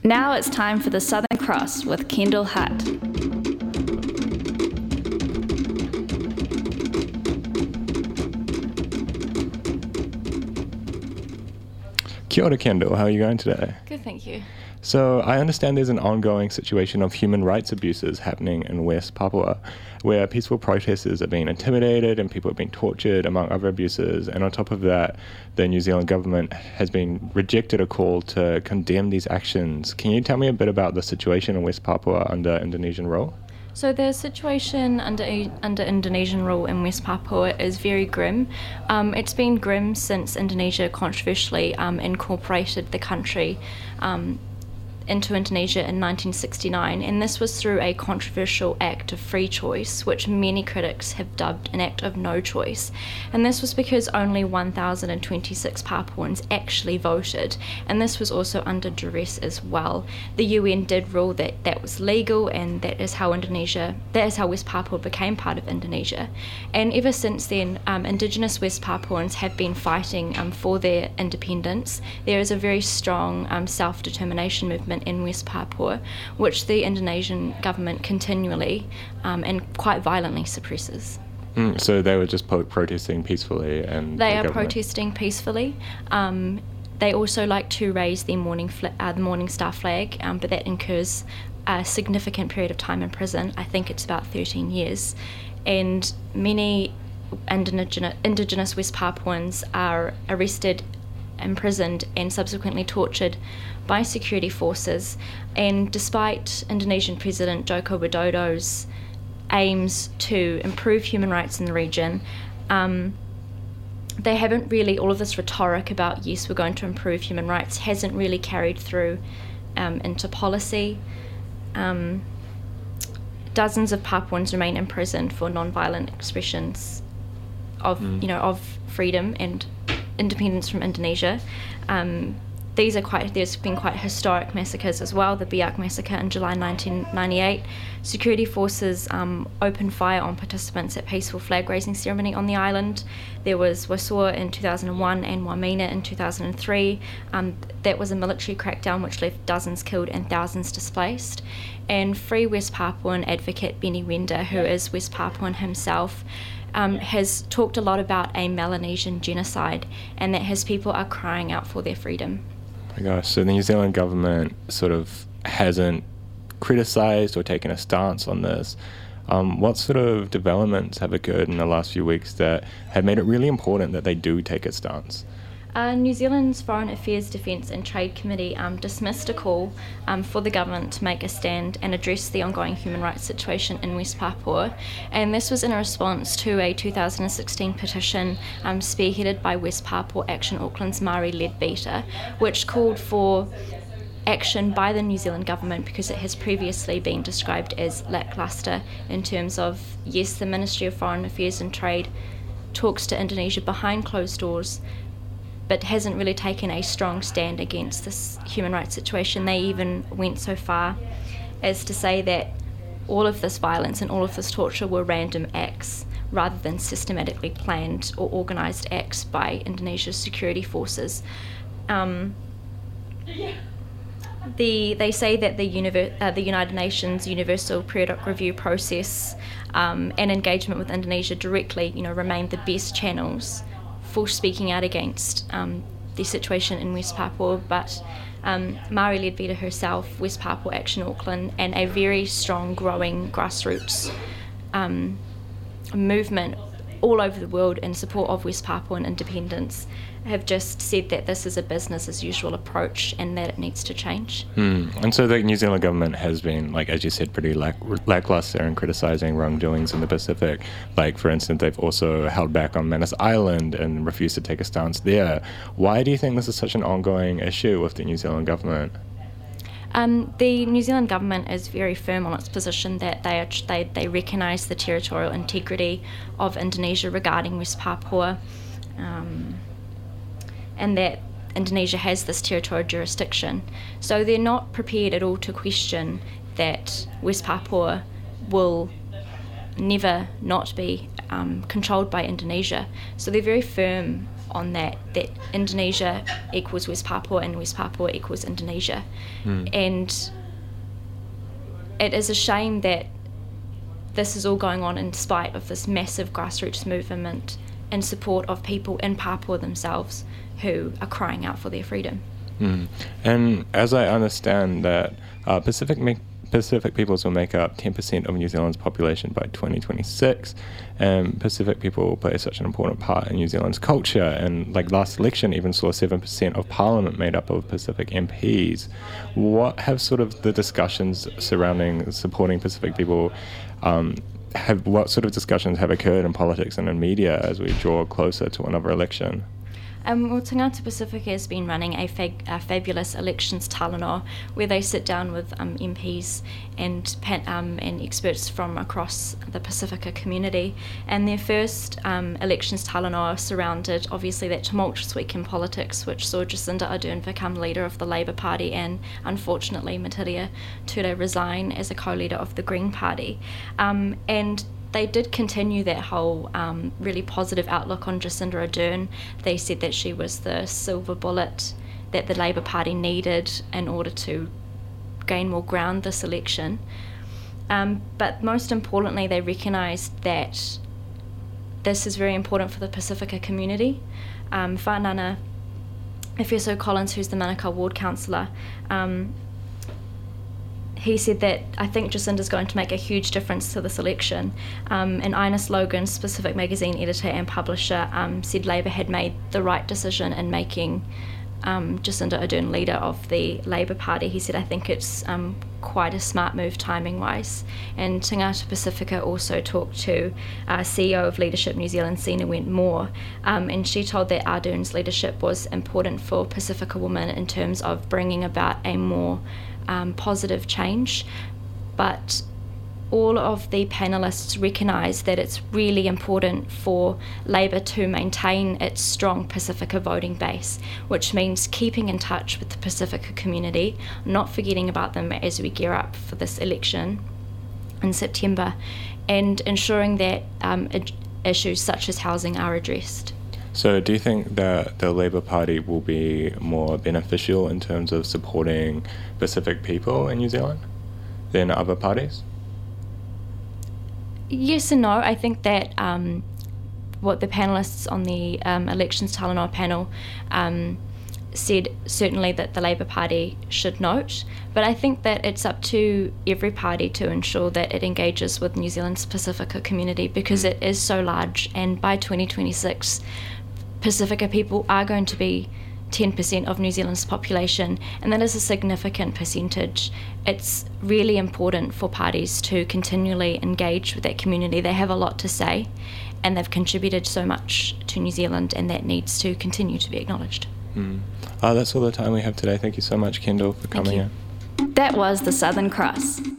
Now it's time for the Southern Cross with Kendall Hutt. Kia ora, Kendall. How are you going today? Good, thank you. So I understand there's an ongoing situation of human rights abuses happening in West Papua, where peaceful protesters are being intimidated and people are being tortured, among other abuses. And on top of that, the New Zealand government has been rejected a call to condemn these actions. Can you tell me a bit about the situation in West Papua under Indonesian rule? So the situation under Indonesian rule in West Papua is very grim. It's been grim since Indonesia controversially incorporated the country into Indonesia in 1969, and this was through a controversial act of free choice, which many critics have dubbed an act of no choice. And this was because only 1,026 Papuans actually voted, and this was under duress as well. The UN did rule that that was legal, and that is how West Papua became part of Indonesia. And ever since then, Indigenous West Papuans have been fighting for their independence. There is a very strong self-determination movement in West Papua, which the Indonesian government continually and quite violently suppresses. So they were just protesting peacefully, and they are protesting peacefully. They also like to raise the Morning Star flag, but that incurs a significant period of time in prison. I think it's about 13 years, and many Indigenous West Papuans are arrested, imprisoned and subsequently tortured by security forces. And despite Indonesian President Joko Widodo's aims to improve human rights in the region, they haven't really, all of this rhetoric about yes, we're going to improve human rights hasn't really carried through into policy. Dozens of Papuans remain imprisoned for non-violent expressions of freedom and independence from Indonesia. There's been quite historic massacres as well. The Biak massacre in July 1998. Security forces opened fire on participants at peaceful flag raising ceremony on the island. There was Wasua in 2001 and Wamena in 2003. That was a military crackdown which left dozens killed and thousands displaced. And Free West Papuan advocate Benny Wenda, who is West Papuan himself, has talked a lot about a Melanesian genocide, and that his people are crying out for their freedom. Oh my gosh, so the New Zealand government sort of hasn't criticised or taken a stance on this. What sort of developments have occurred in the last few weeks that have made it really important that they do take a stance? New Zealand's Foreign Affairs, Defence and Trade Committee dismissed a call for the government to make a stand and address the ongoing human rights situation in West Papua, and this was in a response to a 2016 petition spearheaded by West Papua Action Auckland's Mari Leadbeater, which called for action by the New Zealand government because it has previously been described as lacklustre in terms of, yes, the Ministry of Foreign Affairs and Trade talks to Indonesia behind closed doors, but hasn't really taken a strong stand against this human rights situation. They even went so far as to say that all of this violence and all of this torture were random acts rather than systematically planned or organised acts by Indonesia's security forces. They say that the United Nations Universal Periodic Review process and engagement with Indonesia directly, remain the best channels for speaking out against the situation in West Papua, but Mari Leadbeater herself, West Papua Action Auckland, and a very strong growing grassroots movement all over the world in support of West Papuan independence have just said that this is a business as usual approach and that it needs to change. And so the New Zealand government has been, like, as you said, pretty lackluster in criticising wrongdoings in the Pacific. Like, for instance, they've also held back on Manus Island and refused to take a stance there. Why do you think this is such an ongoing issue with the New Zealand government? The New Zealand government is very firm on its position that they recognise the territorial integrity of Indonesia regarding West Papua, and that Indonesia has this territorial jurisdiction. So they're not prepared at all to question that West Papua will never not be controlled by Indonesia. So they're very firm on that Indonesia equals West Papua and West Papua equals Indonesia. And it is a shame that this is all going on in spite of this massive grassroots movement in support of people in Papua themselves who are crying out for their freedom. And as I understand that Pacific peoples will make up 10% of New Zealand's population by 2026, and Pacific people play such an important part in New Zealand's culture, and like last election even saw 7% of parliament made up of Pacific MPs. What have sort of the discussions surrounding supporting Pacific people, what sort of discussions have occurred in politics and in media as we draw closer to another election? Well, Tangata Pacifica has been running a fabulous elections talanoa where they sit down with MPs and experts from across the Pacifica community. And their first elections talanoa surrounded, obviously, that tumultuous week in politics, which saw Jacinda Ardern become leader of the Labour Party and, unfortunately, Matiria Ture resign as a co-leader of the Green Party. And they did continue that whole really positive outlook on Jacinda Ardern. They said that she was the silver bullet that the Labour Party needed in order to gain more ground this election. But most importantly, they recognised that this is very important for the Pacifica community. Whanana Efeso Collins, who's the Manukau ward councillor, he said that I think Jacinda's going to make a huge difference to this election. And Ines Logan, Pacific Magazine editor and publisher, said Labour had made the right decision in making Jacinda Ardern leader of the Labour Party. He said, I think it's quite a smart move timing-wise. And Tangata Pacifica also talked to CEO of Leadership New Zealand, Sina Wentmore, and she told that Ardern's leadership was important for Pacifica women in terms of bringing about a more positive change. But all of the panellists recognise that it's really important for Labour to maintain its strong Pacifica voting base, which means keeping in touch with the Pacifica community, not forgetting about them as we gear up for this election in September, and ensuring that issues such as housing are addressed. So do you think that the Labour Party will be more beneficial in terms of supporting Pacific people in New Zealand than other parties? Yes and no. I think that what the panellists on the elections talanoa panel said, certainly that the Labour Party should note, but I think that it's up to every party to ensure that it engages with New Zealand's Pacifica community, because it is so large, and by 2026 Pacifica people are going to be 10% of New Zealand's population, and that is a significant percentage. It's really important for parties to continually engage with that community. They have a lot to say, and they've contributed so much to New Zealand, and that needs to continue to be acknowledged. That's all the time we have today. Thank you so much, Kendall, for coming in. That was the Southern Cross.